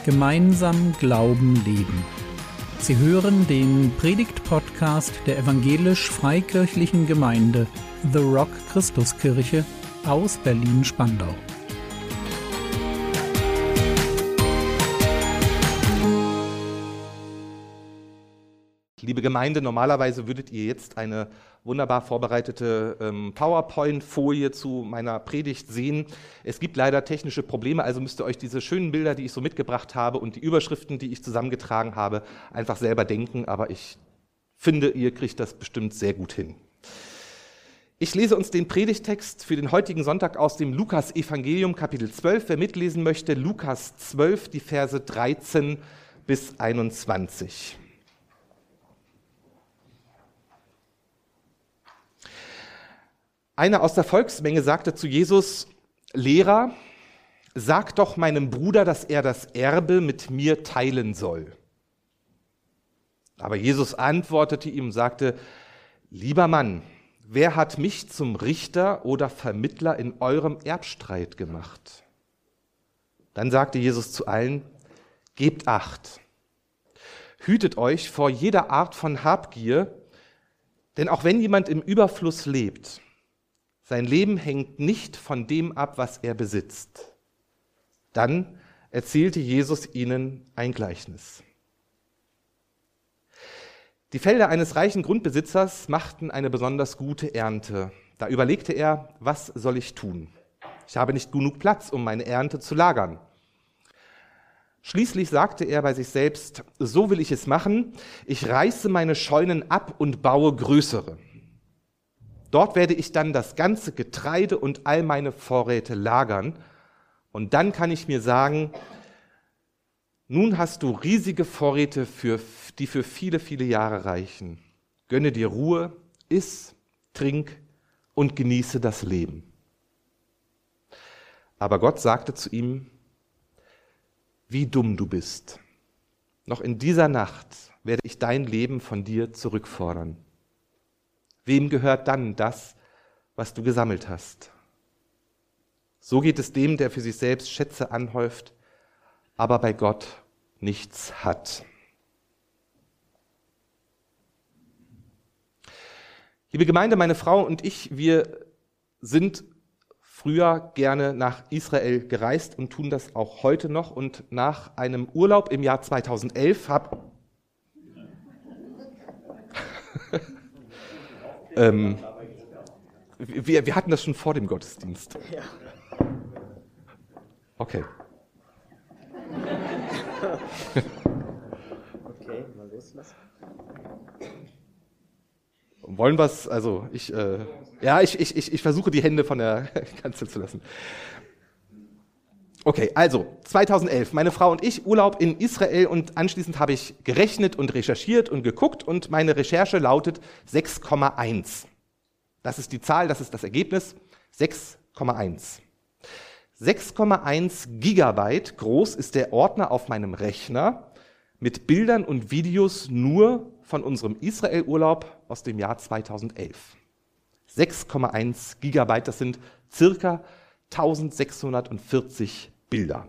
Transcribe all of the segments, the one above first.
Gemeinsam Glauben leben. Sie hören den Predigt-Podcast der evangelisch-freikirchlichen Gemeinde The Rock Christuskirche aus Berlin-Spandau. Liebe Gemeinde, normalerweise würdet ihr jetzt eine wunderbar vorbereitete PowerPoint-Folie zu meiner Predigt sehen. Es gibt leider technische Probleme, also müsst ihr euch diese schönen Bilder, die ich so mitgebracht habe und die Überschriften, die ich zusammengetragen habe, einfach selber denken. Aber ich finde, ihr kriegt das bestimmt sehr gut hin. Ich lese uns den Predigttext für den heutigen Sonntag aus dem Lukas-Evangelium, Kapitel 12. Wer mitlesen möchte, Lukas 12, die Verse 13 bis 21. Einer aus der Volksmenge sagte zu Jesus: Lehrer, sag doch meinem Bruder, dass er das Erbe mit mir teilen soll. Aber Jesus antwortete ihm und sagte: Lieber Mann, wer hat mich zum Richter oder Vermittler in eurem Erbstreit gemacht? Dann sagte Jesus zu allen: Gebt Acht, hütet euch vor jeder Art von Habgier, denn auch wenn jemand im Überfluss lebt, sein Leben hängt nicht von dem ab, was er besitzt. Dann erzählte Jesus ihnen ein Gleichnis. Die Felder eines reichen Grundbesitzers machten eine besonders gute Ernte. Da überlegte er: Was soll ich tun? Ich habe nicht genug Platz, um meine Ernte zu lagern. Schließlich sagte er bei sich selbst: So will ich es machen. Ich reiße meine Scheunen ab und baue größere. Dort werde ich dann das ganze Getreide und all meine Vorräte lagern. Und dann kann ich mir sagen: Nun hast du riesige Vorräte, die für viele, viele Jahre reichen. Gönne dir Ruhe, iss, trink und genieße das Leben. Aber Gott sagte zu ihm: Wie dumm du bist. Noch in dieser Nacht werde ich dein Leben von dir zurückfordern. Wem gehört dann das, was du gesammelt hast? So geht es dem, der für sich selbst Schätze anhäuft, aber bei Gott nichts hat. Liebe Gemeinde, meine Frau und ich, wir sind früher gerne nach Israel gereist und tun das auch heute noch. Und nach einem Urlaub im Jahr 2011 wir hatten das schon vor dem Gottesdienst. Ja. Okay. Okay, mal loslassen. Wollen wir es, also ich versuche die Hände von der Kanzel zu lassen. Okay, also 2011, meine Frau und ich, Urlaub in Israel, und anschließend habe ich gerechnet und recherchiert und geguckt und meine Recherche lautet 6,1. Das ist die Zahl, das ist das Ergebnis, 6,1. 6,1 Gigabyte groß ist der Ordner auf meinem Rechner mit Bildern und Videos nur von unserem Israel-Urlaub aus dem Jahr 2011. 6,1 Gigabyte, das sind circa 1640 Bilder.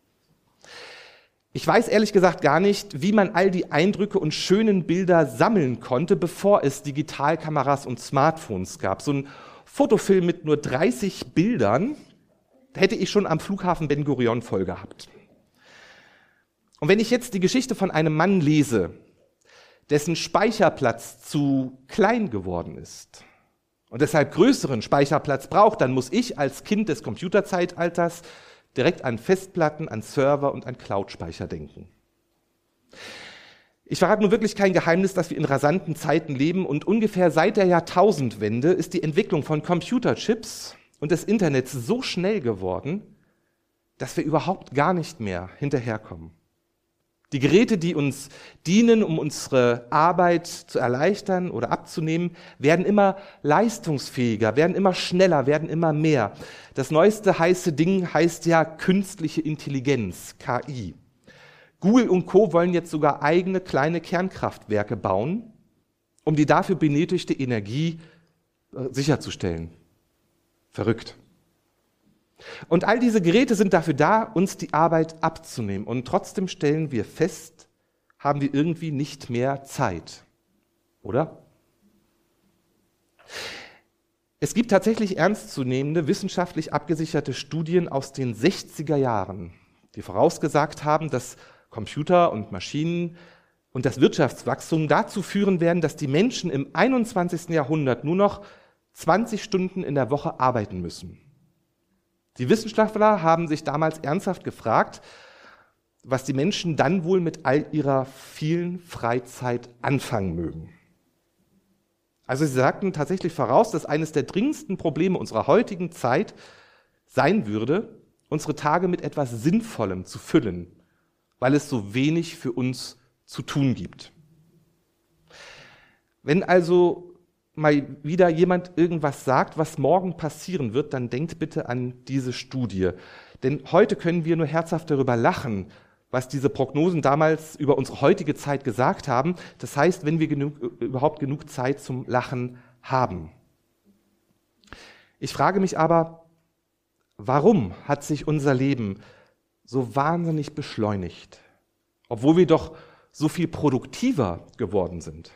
Ich weiß ehrlich gesagt gar nicht, wie man all die Eindrücke und schönen Bilder sammeln konnte, bevor es Digitalkameras und Smartphones gab. So ein Fotofilm mit nur 30 Bildern hätte ich schon am Flughafen Ben Gurion voll gehabt. Und wenn ich jetzt die Geschichte von einem Mann lese, dessen Speicherplatz zu klein geworden ist und deshalb größeren Speicherplatz braucht, dann muss ich als Kind des Computerzeitalters direkt an Festplatten, an Server und an Cloud-Speicher denken. Ich verrate nun wirklich kein Geheimnis, dass wir in rasanten Zeiten leben, und ungefähr seit der Jahrtausendwende ist die Entwicklung von Computerchips und des Internets so schnell geworden, dass wir überhaupt gar nicht mehr hinterherkommen. Die Geräte, die uns dienen, um unsere Arbeit zu erleichtern oder abzunehmen, werden immer leistungsfähiger, werden immer schneller, werden immer mehr. Das neueste heiße Ding heißt ja künstliche Intelligenz, KI. Google und Co. wollen jetzt sogar eigene kleine Kernkraftwerke bauen, um die dafür benötigte Energie sicherzustellen. Verrückt. Und all diese Geräte sind dafür da, uns die Arbeit abzunehmen. Und trotzdem stellen wir fest, haben wir irgendwie nicht mehr Zeit. Oder? Es gibt tatsächlich ernstzunehmende, wissenschaftlich abgesicherte Studien aus den 60er Jahren, die vorausgesagt haben, dass Computer und Maschinen und das Wirtschaftswachstum dazu führen werden, dass die Menschen im 21. Jahrhundert nur noch 20 Stunden in der Woche arbeiten müssen. Die Wissenschaftler haben sich damals ernsthaft gefragt, was die Menschen dann wohl mit all ihrer vielen Freizeit anfangen mögen. Also sie sagten tatsächlich voraus, dass eines der dringendsten Probleme unserer heutigen Zeit sein würde, unsere Tage mit etwas Sinnvollem zu füllen, weil es so wenig für uns zu tun gibt. Wenn also mal wieder jemand irgendwas sagt, was morgen passieren wird, dann denkt bitte an diese Studie. Denn heute können wir nur herzhaft darüber lachen, was diese Prognosen damals über unsere heutige Zeit gesagt haben. Das heißt, wenn wir überhaupt genug Zeit zum Lachen haben. Ich frage mich aber, warum hat sich unser Leben so wahnsinnig beschleunigt, obwohl wir doch so viel produktiver geworden sind?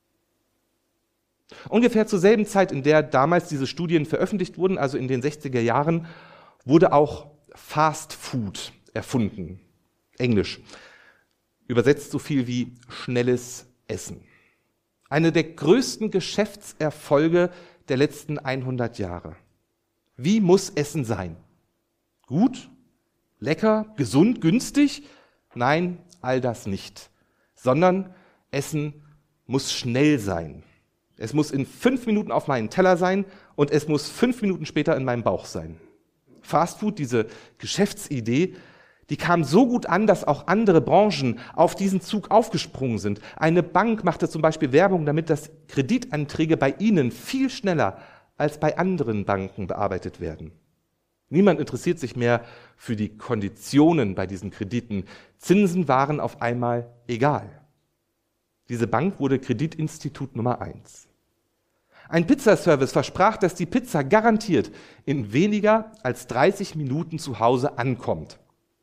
Ungefähr zur selben Zeit, in der damals diese Studien veröffentlicht wurden, also in den 60er Jahren, wurde auch Fast Food erfunden. Englisch. Übersetzt so viel wie schnelles Essen. Eine der größten Geschäftserfolge der letzten 100 Jahre. Wie muss Essen sein? Gut? Lecker? Gesund? Günstig? Nein, all das nicht. Sondern Essen muss schnell sein. Es muss in 5 Minuten auf meinem Teller sein und es muss 5 Minuten später in meinem Bauch sein. Fast Food, diese Geschäftsidee, die kam so gut an, dass auch andere Branchen auf diesen Zug aufgesprungen sind. Eine Bank machte zum Beispiel Werbung damit, dass Kreditanträge bei ihnen viel schneller als bei anderen Banken bearbeitet werden. Niemand interessiert sich mehr für die Konditionen bei diesen Krediten. Zinsen waren auf einmal egal. Diese Bank wurde Kreditinstitut Nummer 1. Ein Pizzaservice versprach, dass die Pizza garantiert in weniger als 30 Minuten zu Hause ankommt.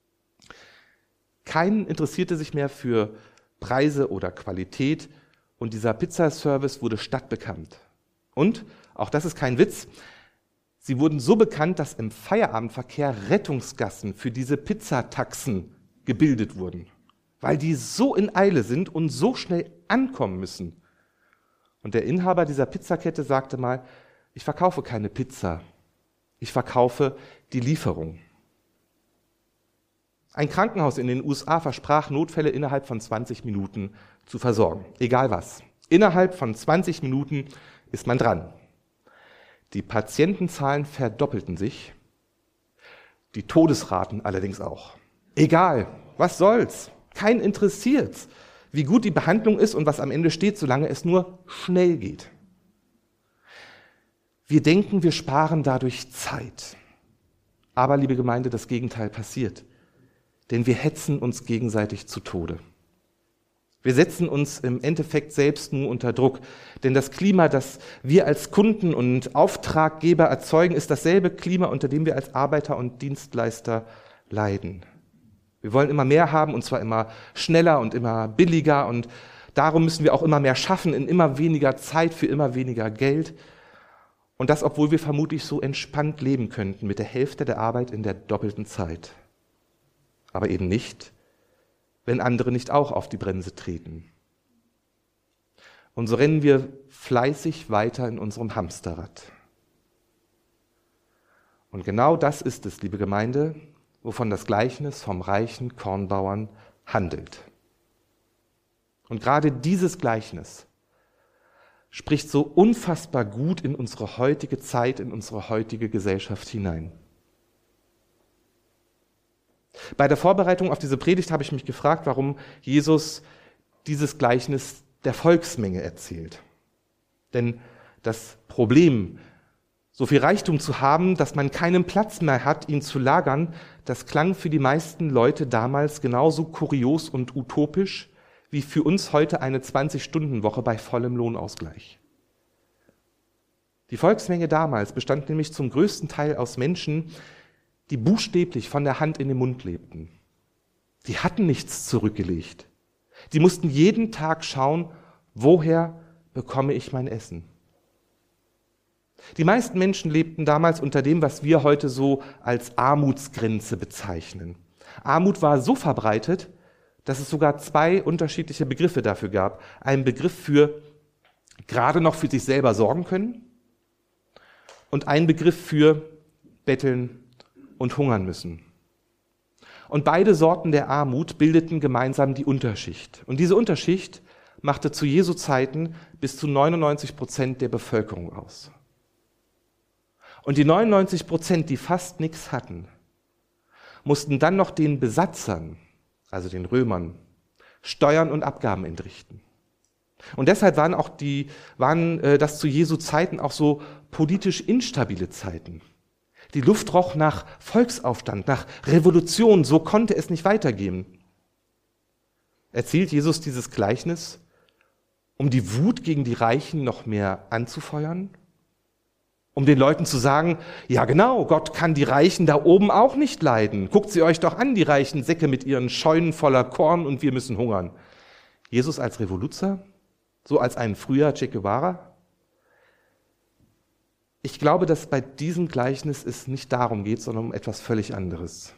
Keinen interessierte sich mehr für Preise oder Qualität und dieser Pizzaservice wurde stadtbekannt. Und, auch das ist kein Witz, sie wurden so bekannt, dass im Feierabendverkehr Rettungsgassen für diese Pizzataxen gebildet wurden, weil die so in Eile sind und so schnell ankommen müssen. Und der Inhaber dieser Pizzakette sagte mal, ich verkaufe keine Pizza, ich verkaufe die Lieferung. Ein Krankenhaus in den USA versprach, Notfälle innerhalb von 20 Minuten zu versorgen. Egal was. Innerhalb von 20 Minuten ist man dran. Die Patientenzahlen verdoppelten sich, die Todesraten allerdings auch. Egal, was soll's? Keinen interessiert's, wie gut die Behandlung ist und was am Ende steht, solange es nur schnell geht. Wir denken, wir sparen dadurch Zeit. Aber, liebe Gemeinde, das Gegenteil passiert. Denn wir hetzen uns gegenseitig zu Tode. Wir setzen uns im Endeffekt selbst nur unter Druck. Denn das Klima, das wir als Kunden und Auftraggeber erzeugen, ist dasselbe Klima, unter dem wir als Arbeiter und Dienstleister leiden. Wir wollen immer mehr haben, und zwar immer schneller und immer billiger. Und darum müssen wir auch immer mehr schaffen, in immer weniger Zeit für immer weniger Geld. Und das, obwohl wir vermutlich so entspannt leben könnten, mit der Hälfte der Arbeit in der doppelten Zeit. Aber eben nicht, wenn andere nicht auch auf die Bremse treten. Und so rennen wir fleißig weiter in unserem Hamsterrad. Und genau das ist es, liebe Gemeinde, wovon das Gleichnis vom reichen Kornbauern handelt. Und gerade dieses Gleichnis spricht so unfassbar gut in unsere heutige Zeit, in unsere heutige Gesellschaft hinein. Bei der Vorbereitung auf diese Predigt habe ich mich gefragt, warum Jesus dieses Gleichnis der Volksmenge erzählt. Denn das Problem, so viel Reichtum zu haben, dass man keinen Platz mehr hat, ihn zu lagern, das klang für die meisten Leute damals genauso kurios und utopisch, wie für uns heute eine 20-Stunden-Woche bei vollem Lohnausgleich. Die Volksmenge damals bestand nämlich zum größten Teil aus Menschen, die buchstäblich von der Hand in den Mund lebten. Die hatten nichts zurückgelegt. Die mussten jeden Tag schauen, woher bekomme ich mein Essen. Die meisten Menschen lebten damals unter dem, was wir heute so als Armutsgrenze bezeichnen. Armut war so verbreitet, dass es sogar 2 unterschiedliche Begriffe dafür gab. Einen Begriff für gerade noch für sich selber sorgen können und einen Begriff für betteln und hungern müssen. Und beide Sorten der Armut bildeten gemeinsam die Unterschicht. Und diese Unterschicht machte zu Jesu Zeiten bis zu 99% der Bevölkerung aus. Und die 99%, die fast nichts hatten, mussten dann noch den Besatzern, also den Römern, Steuern und Abgaben entrichten. Und deshalb waren das zu Jesu Zeiten auch so politisch instabile Zeiten. Die Luft roch nach Volksaufstand, nach Revolution, so konnte es nicht weitergehen. Erzählt Jesus dieses Gleichnis, um die Wut gegen die Reichen noch mehr anzufeuern? Um den Leuten zu sagen, ja genau, Gott kann die Reichen da oben auch nicht leiden. Guckt sie euch doch an, die reichen Säcke mit ihren Scheunen voller Korn und wir müssen hungern. Jesus als Revoluzer? So als ein früher Che Guevara? Ich glaube, dass bei diesem Gleichnis es nicht darum geht, sondern um etwas völlig anderes.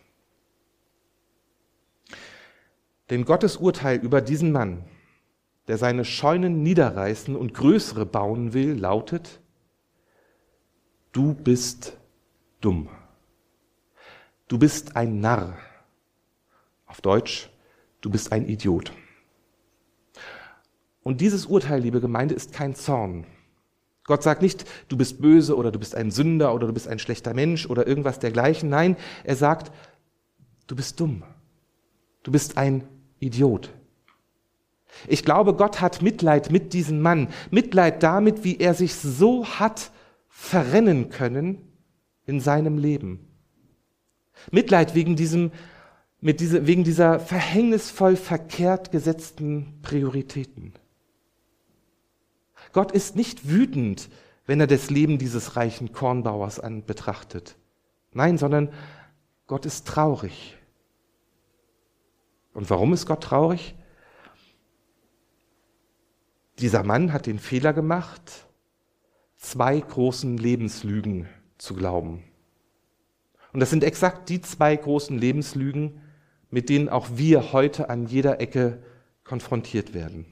Denn Gottes Urteil über diesen Mann, der seine Scheunen niederreißen und größere bauen will, lautet: Du bist dumm. Du bist ein Narr. Auf Deutsch, du bist ein Idiot. Und dieses Urteil, liebe Gemeinde, ist kein Zorn. Gott sagt nicht, du bist böse oder du bist ein Sünder oder du bist ein schlechter Mensch oder irgendwas dergleichen. Nein, er sagt, du bist dumm. Du bist ein Idiot. Ich glaube, Gott hat Mitleid mit diesem Mann. Mitleid damit, wie er sich so hat verrennen können in seinem Leben. Mitleid wegen dieser verhängnisvoll verkehrt gesetzten Prioritäten. Gott ist nicht wütend, wenn er das Leben dieses reichen Kornbauers betrachtet. Nein, sondern Gott ist traurig. Und warum ist Gott traurig? Dieser Mann hat den Fehler gemacht, 2 großen Lebenslügen zu glauben. Und das sind exakt die 2 großen Lebenslügen, mit denen auch wir heute an jeder Ecke konfrontiert werden.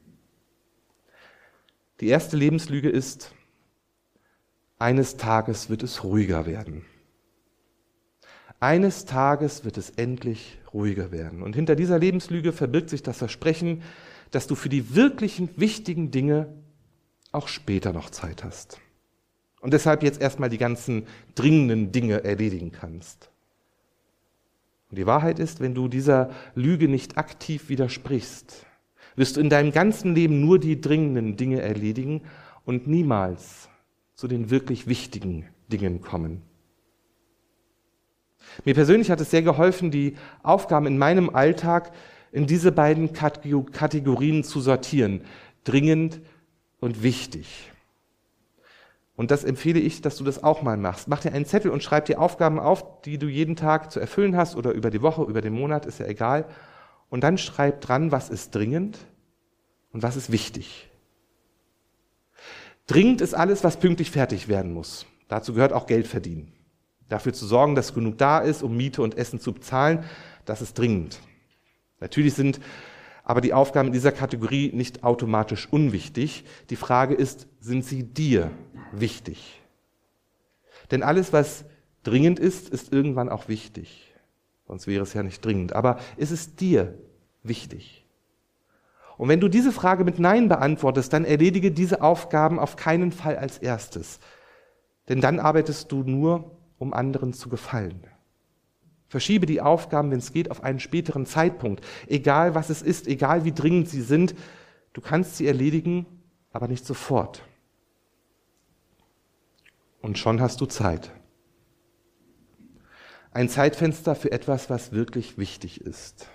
Die erste Lebenslüge ist, eines Tages wird es ruhiger werden. Eines Tages wird es endlich ruhiger werden. Und hinter dieser Lebenslüge verbirgt sich das Versprechen, dass du für die wirklichen wichtigen Dinge auch später noch Zeit hast. Und deshalb jetzt erstmal die ganzen dringenden Dinge erledigen kannst. Und die Wahrheit ist, wenn du dieser Lüge nicht aktiv widersprichst, wirst du in deinem ganzen Leben nur die dringenden Dinge erledigen und niemals zu den wirklich wichtigen Dingen kommen. Mir persönlich hat es sehr geholfen, die Aufgaben in meinem Alltag in diese beiden Kategorien zu sortieren. Dringend und wichtig. Und das empfehle ich, dass du das auch mal machst. Mach dir einen Zettel und schreib dir Aufgaben auf, die du jeden Tag zu erfüllen hast oder über die Woche, über den Monat, ist ja egal. Und dann schreib dran, was ist dringend und was ist wichtig. Dringend ist alles, was pünktlich fertig werden muss. Dazu gehört auch Geld verdienen. Dafür zu sorgen, dass genug da ist, um Miete und Essen zu bezahlen, das ist dringend. Natürlich sind aber die Aufgaben in dieser Kategorie nicht automatisch unwichtig. Die Frage ist, sind sie dir wichtig? Denn alles, was dringend ist, ist irgendwann auch wichtig. Sonst wäre es ja nicht dringend. Aber ist es dir wichtig? Und wenn du diese Frage mit Nein beantwortest, dann erledige diese Aufgaben auf keinen Fall als erstes. Denn dann arbeitest du nur, um anderen zu gefallen. Verschiebe die Aufgaben, wenn es geht, auf einen späteren Zeitpunkt. Egal was es ist, egal wie dringend sie sind, du kannst sie erledigen, aber nicht sofort. Und schon hast du Zeit. Ein Zeitfenster für etwas, was wirklich wichtig ist.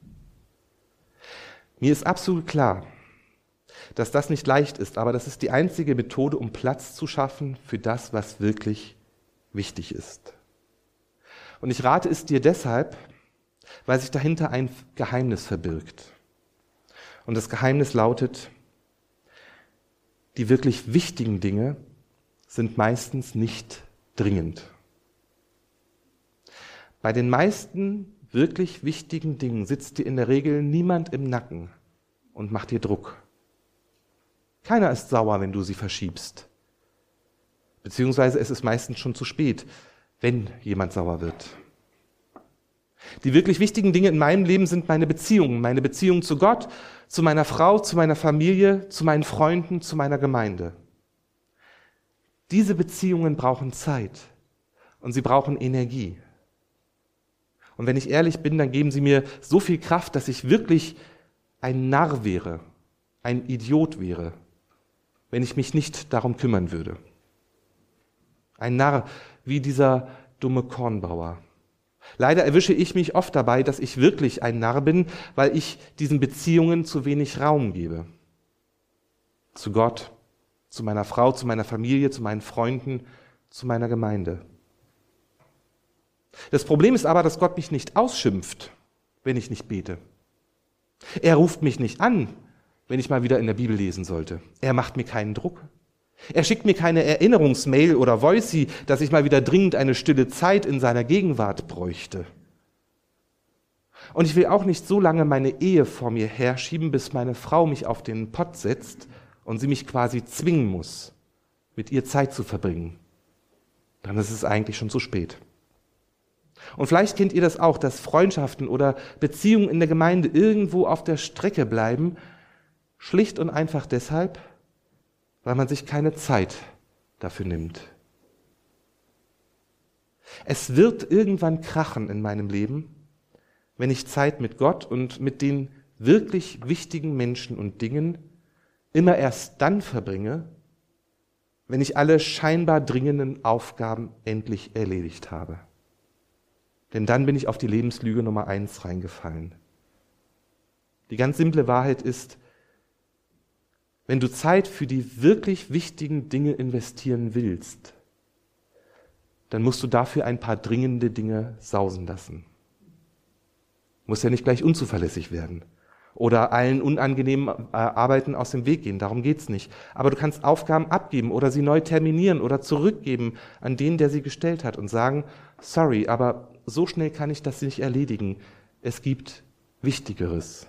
Mir ist absolut klar, dass das nicht leicht ist, aber das ist die einzige Methode, um Platz zu schaffen für das, was wirklich wichtig ist. Und ich rate es dir deshalb, weil sich dahinter ein Geheimnis verbirgt. Und das Geheimnis lautet, die wirklich wichtigen Dinge sind meistens nicht dringend. Bei den meisten wirklich wichtigen Dingen sitzt dir in der Regel niemand im Nacken und macht dir Druck. Keiner ist sauer, wenn du sie verschiebst. Beziehungsweise es ist meistens schon zu spät, wenn jemand sauer wird. Die wirklich wichtigen Dinge in meinem Leben sind meine Beziehung zu Gott, zu meiner Frau, zu meiner Familie, zu meinen Freunden, zu meiner Gemeinde. Diese Beziehungen brauchen Zeit und sie brauchen Energie. Und wenn ich ehrlich bin, dann geben sie mir so viel Kraft, dass ich wirklich ein Narr wäre, ein Idiot wäre, wenn ich mich nicht darum kümmern würde. Ein Narr wie dieser dumme Kornbauer. Leider erwische ich mich oft dabei, dass ich wirklich ein Narr bin, weil ich diesen Beziehungen zu wenig Raum gebe. Zu Gott, zu meiner Frau, zu meiner Familie, zu meinen Freunden, zu meiner Gemeinde. Das Problem ist aber, dass Gott mich nicht ausschimpft, wenn ich nicht bete. Er ruft mich nicht an, wenn ich mal wieder in der Bibel lesen sollte. Er macht mir keinen Druck. Er schickt mir keine Erinnerungsmail oder Voicy, dass ich mal wieder dringend eine stille Zeit in seiner Gegenwart bräuchte. Und ich will auch nicht so lange meine Ehe vor mir herschieben, bis meine Frau mich auf den Pott setzt und sie mich quasi zwingen muss, mit ihr Zeit zu verbringen. Dann ist es eigentlich schon zu spät. Und vielleicht kennt ihr das auch, dass Freundschaften oder Beziehungen in der Gemeinde irgendwo auf der Strecke bleiben, schlicht und einfach deshalb, weil man sich keine Zeit dafür nimmt. Es wird irgendwann krachen in meinem Leben, wenn ich Zeit mit Gott und mit den wirklich wichtigen Menschen und Dingen immer erst dann verbringe, wenn ich alle scheinbar dringenden Aufgaben endlich erledigt habe. Denn dann bin ich auf die Lebenslüge Nummer 1 reingefallen. Die ganz simple Wahrheit ist, wenn du Zeit für die wirklich wichtigen Dinge investieren willst, dann musst du dafür ein paar dringende Dinge sausen lassen. Muss ja nicht gleich unzuverlässig werden oder allen unangenehmen Arbeiten aus dem Weg gehen, darum geht's nicht. Aber du kannst Aufgaben abgeben oder sie neu terminieren oder zurückgeben an den, der sie gestellt hat und sagen, sorry, aber so schnell kann ich das nicht erledigen. Es gibt Wichtigeres.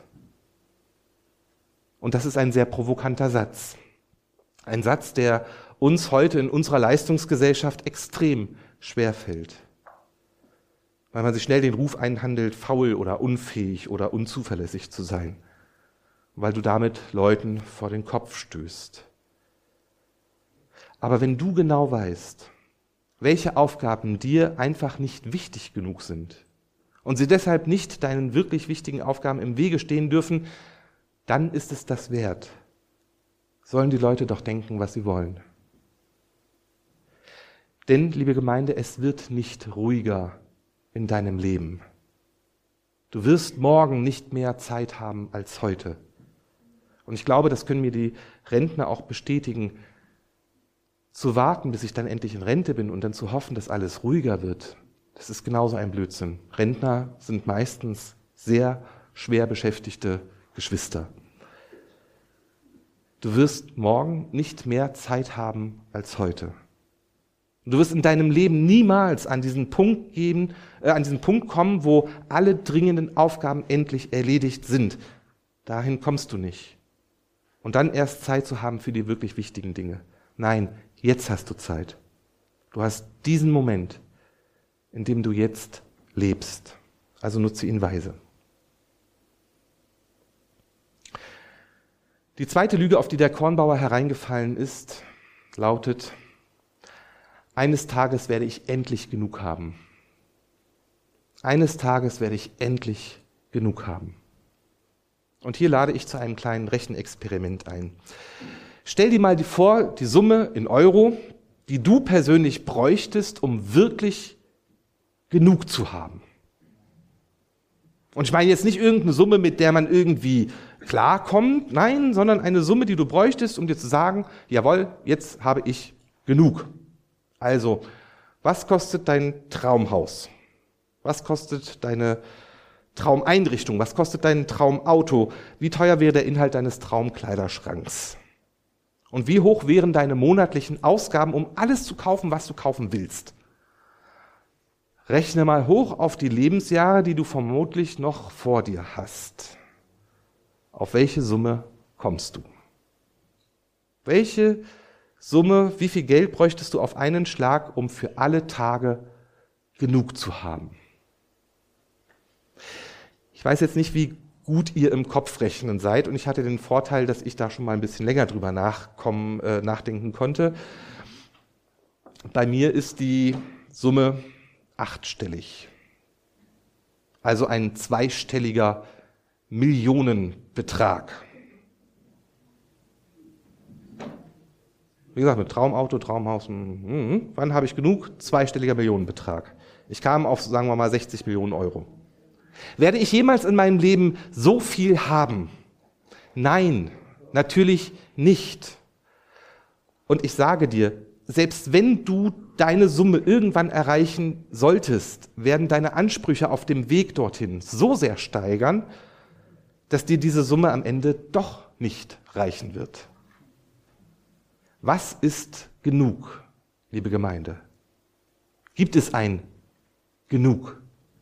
Und das ist ein sehr provokanter Satz. Ein Satz, der uns heute in unserer Leistungsgesellschaft extrem schwerfällt. Weil man sich schnell den Ruf einhandelt, faul oder unfähig oder unzuverlässig zu sein. Weil du damit Leuten vor den Kopf stößt. Aber wenn du genau weißt, welche Aufgaben dir einfach nicht wichtig genug sind und sie deshalb nicht deinen wirklich wichtigen Aufgaben im Wege stehen dürfen, dann ist es das wert. Sollen die Leute doch denken, was sie wollen. Denn, liebe Gemeinde, es wird nicht ruhiger in deinem Leben. Du wirst morgen nicht mehr Zeit haben als heute. Und ich glaube, das können mir die Rentner auch bestätigen, zu warten, bis ich dann endlich in Rente bin und dann zu hoffen, dass alles ruhiger wird, das ist genauso ein Blödsinn. Rentner sind meistens sehr schwer beschäftigte Geschwister. Du wirst morgen nicht mehr Zeit haben als heute. Du wirst in deinem Leben niemals an diesen Punkt kommen, wo alle dringenden Aufgaben endlich erledigt sind. Dahin kommst du nicht. Und dann erst Zeit zu haben für die wirklich wichtigen Dinge. Nein, jetzt hast du Zeit. Du hast diesen Moment, in dem du jetzt lebst. Also nutze ihn weise. Die zweite Lüge, auf die der Kornbauer hereingefallen ist, lautet: Eines Tages werde ich endlich genug haben. Eines Tages werde ich endlich genug haben. Und hier lade ich zu einem kleinen Rechenexperiment ein. Stell dir mal vor, die Summe in Euro, die du persönlich bräuchtest, um wirklich genug zu haben. Und ich meine jetzt nicht irgendeine Summe, mit der man irgendwie klarkommt, nein, sondern eine Summe, die du bräuchtest, um dir zu sagen, jawohl, jetzt habe ich genug. Also, was kostet dein Traumhaus? Was kostet deine Traumeinrichtung? Was kostet dein Traumauto? Wie teuer wäre der Inhalt deines Traumkleiderschranks? Und wie hoch wären deine monatlichen Ausgaben, um alles zu kaufen, was du kaufen willst? Rechne mal hoch auf die Lebensjahre, die du vermutlich noch vor dir hast. Auf welche Summe kommst du? Welche Summe, wie viel Geld bräuchtest du auf einen Schlag, um für alle Tage genug zu haben? Ich weiß jetzt nicht, wie gut ihr im Kopfrechnen seid, und ich hatte den Vorteil, dass ich da schon mal ein bisschen länger drüber nachdenken konnte. Bei mir ist die Summe 8-stellig, also ein 2-stelliger Millionenbetrag. Wie gesagt, mit Traumauto, Traumhaus, wann habe ich genug? 2-stelliger Millionenbetrag. Ich kam auf, sagen wir mal, 60 Millionen Euro. Werde ich jemals in meinem Leben so viel haben? Nein, natürlich nicht. Und ich sage dir, selbst wenn du deine Summe irgendwann erreichen solltest, werden deine Ansprüche auf dem Weg dorthin so sehr steigern, dass dir diese Summe am Ende doch nicht reichen wird. Was ist genug, liebe Gemeinde? Gibt es ein Genug?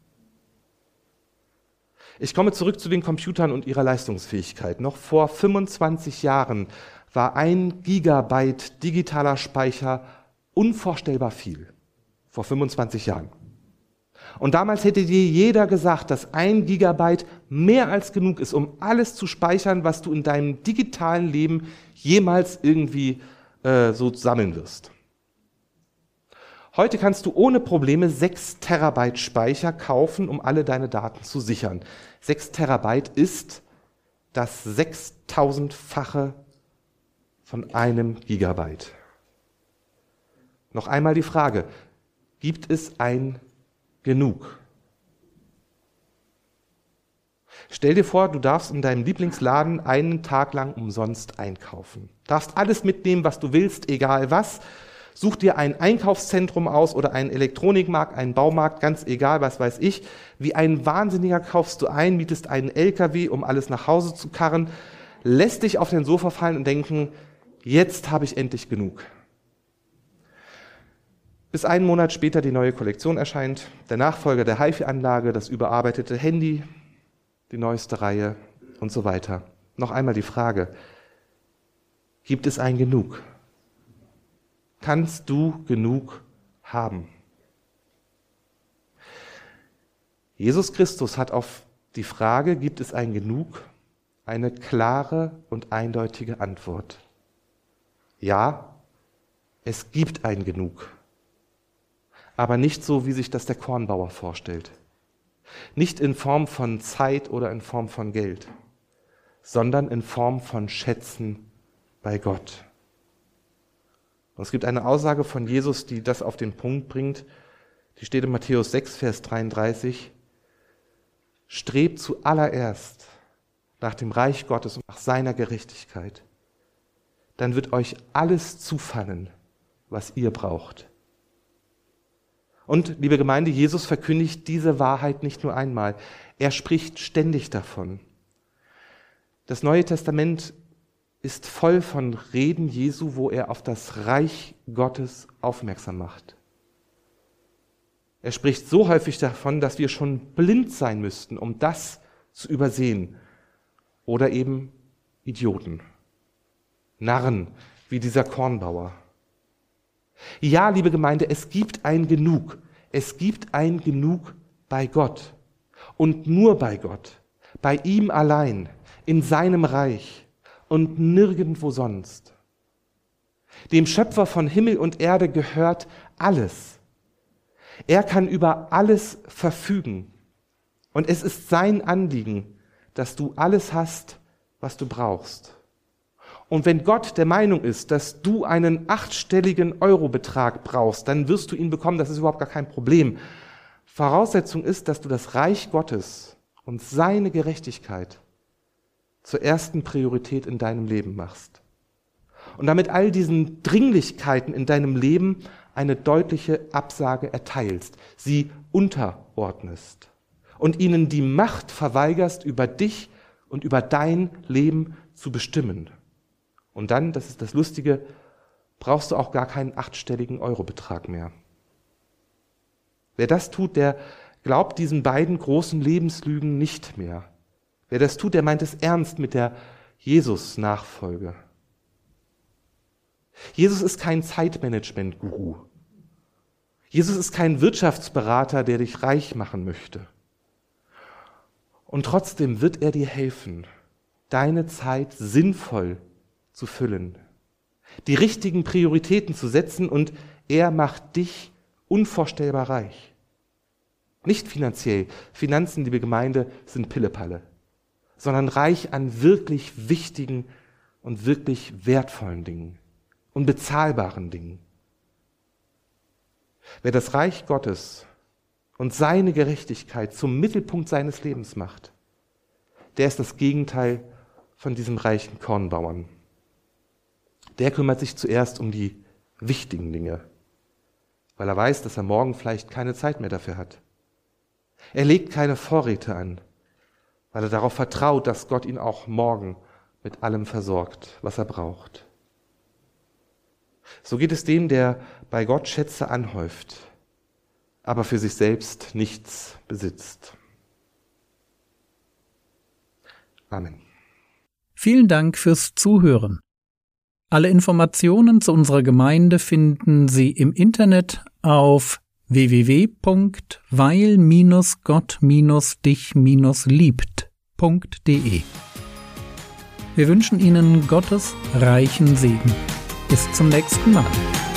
Ich komme zurück zu den Computern und ihrer Leistungsfähigkeit. Noch vor 25 Jahren war 1 Gigabyte digitaler Speicher unvorstellbar viel. Vor 25 Jahren. Und damals hätte dir jeder gesagt, dass 1 Gigabyte mehr als genug ist, um alles zu speichern, was du in deinem digitalen Leben jemals irgendwie so sammeln wirst. Heute kannst du ohne Probleme 6 Terabyte Speicher kaufen, um alle deine Daten zu sichern. 6 Terabyte ist das 6000-fache von 1 Gigabyte. Noch einmal die Frage, gibt es ein Genug? Stell dir vor, du darfst in deinem Lieblingsladen einen Tag lang umsonst einkaufen. Darfst alles mitnehmen, was du willst, egal was. Such dir ein Einkaufszentrum aus oder einen Elektronikmarkt, einen Baumarkt, ganz egal, was weiß ich. Wie ein Wahnsinniger kaufst du ein, mietest einen LKW, um alles nach Hause zu karren, lässt dich auf den Sofa fallen und denken, jetzt habe ich endlich genug. Bis einen Monat später die neue Kollektion erscheint, der Nachfolger der HiFi-Anlage, das überarbeitete Handy, die neueste Reihe und so weiter. Noch einmal die Frage, gibt es ein Genug? Kannst du genug haben? Jesus Christus hat auf die Frage, gibt es ein Genug, eine klare und eindeutige Antwort. Ja, es gibt ein Genug. Aber nicht so, wie sich das der Kornbauer vorstellt. Nicht in Form von Zeit oder in Form von Geld, sondern in Form von Schätzen bei Gott. Und es gibt eine Aussage von Jesus, die das auf den Punkt bringt. Die steht in Matthäus 6, Vers 33. Strebt zuallererst nach dem Reich Gottes und nach seiner Gerechtigkeit. Dann wird euch alles zufallen, was ihr braucht. Und, liebe Gemeinde, Jesus verkündigt diese Wahrheit nicht nur einmal. Er spricht ständig davon. Das Neue Testament ist voll von Reden Jesu, wo er auf das Reich Gottes aufmerksam macht. Er spricht so häufig davon, dass wir schon blind sein müssten, um das zu übersehen. Oder eben Idioten, Narren, wie dieser Kornbauer. Ja, liebe Gemeinde, es gibt ein Genug. Es gibt ein Genug bei Gott. Und nur bei Gott. Bei ihm allein. In seinem Reich. Und nirgendwo sonst. Dem Schöpfer von Himmel und Erde gehört alles. Er kann über alles verfügen. Und es ist sein Anliegen, dass du alles hast, was du brauchst. Und wenn Gott der Meinung ist, dass du einen 8-stelligen Eurobetrag brauchst, dann wirst du ihn bekommen, das ist überhaupt gar kein Problem. Voraussetzung ist, dass du das Reich Gottes und seine Gerechtigkeit zur ersten Priorität in deinem Leben machst. Und damit all diesen Dringlichkeiten in deinem Leben eine deutliche Absage erteilst, sie unterordnest und ihnen die Macht verweigerst, über dich und über dein Leben zu bestimmen. Und dann, das ist das Lustige, brauchst du auch gar keinen 8-stelligen Eurobetrag mehr. Wer das tut, der glaubt diesen beiden großen Lebenslügen nicht mehr. Wer das tut, der meint es ernst mit der Jesus-Nachfolge. Jesus ist kein Zeitmanagement-Guru. Jesus ist kein Wirtschaftsberater, der dich reich machen möchte. Und trotzdem wird er dir helfen, deine Zeit sinnvoll zu füllen, die richtigen Prioritäten zu setzen, und er macht dich unvorstellbar reich. Nicht finanziell, Finanzen, liebe Gemeinde, sind Pillepalle, sondern reich an wirklich wichtigen und wirklich wertvollen Dingen und bezahlbaren Dingen. Wer das Reich Gottes und seine Gerechtigkeit zum Mittelpunkt seines Lebens macht, der ist das Gegenteil von diesem reichen Kornbauern. Der kümmert sich zuerst um die wichtigen Dinge, weil er weiß, dass er morgen vielleicht keine Zeit mehr dafür hat. Er legt keine Vorräte an, weil er darauf vertraut, dass Gott ihn auch morgen mit allem versorgt, was er braucht. So geht es dem, der bei Gott Schätze anhäuft, aber für sich selbst nichts besitzt. Amen. Vielen Dank fürs Zuhören. Alle Informationen zu unserer Gemeinde finden Sie im Internet auf www.weil-gott-dich-liebt.de. Wir wünschen Ihnen Gottes reichen Segen. Bis zum nächsten Mal.